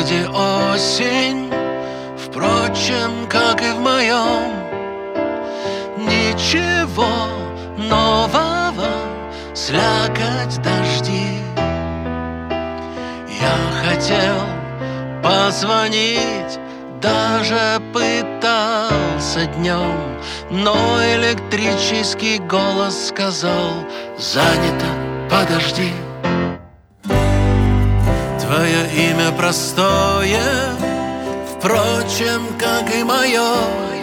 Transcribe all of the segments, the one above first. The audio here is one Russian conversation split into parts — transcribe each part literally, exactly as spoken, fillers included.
городе осень, впрочем, как и в моем. Ничего нового, слякоть, дожди. Я хотел позвонить, даже пытался днем, но электрический голос сказал: занято, подожди. Твое имя простое, впрочем, как и мое.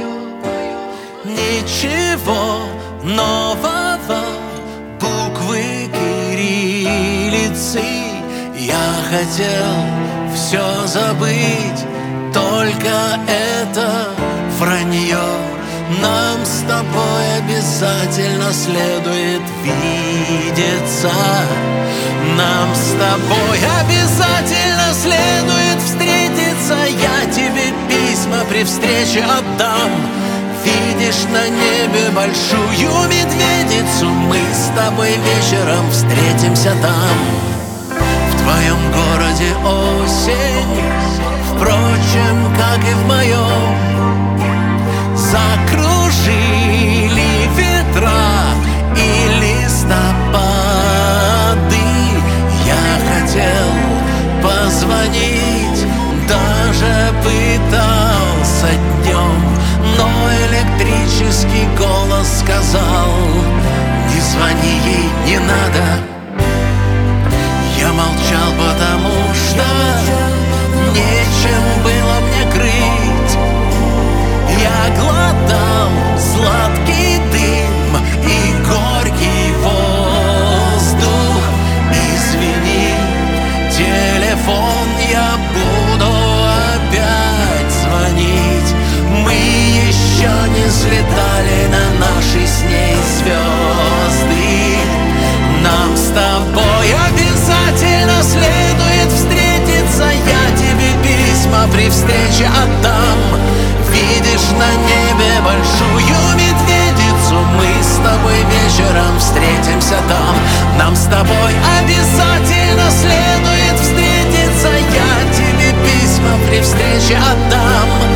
Ничего нового, буквы кириллицы. Я хотел все забыть, только это вранье. Нам с тобой обязательно следует видеться. Нам с тобой обязательно следует встретиться. Я тебе письма при встрече отдам. Видишь на небе большую медведицу? Мы с тобой вечером встретимся там. В твоем городе осень, впрочем, как и в моем. Закружили ветра и листопады. Я хотел позвонить, даже пытался днем, но электрический голос сказал: не звони ей, не надо. Я молчал, потому что нечем было мне крыть. Я глотал сладкий дым и горький воздух. Извини, телефон, я буду опять звонить. Мы еще не взлетали на наши с ней звезды. Нам с тобой обязательно следует встретиться. Я тебе письма при встрече отдам. Видишь на небе большую медведицу? Мы с тобой вечером встретимся там. Нам с тобой обязательно следует встретиться. Я тебе письма при встрече отдам.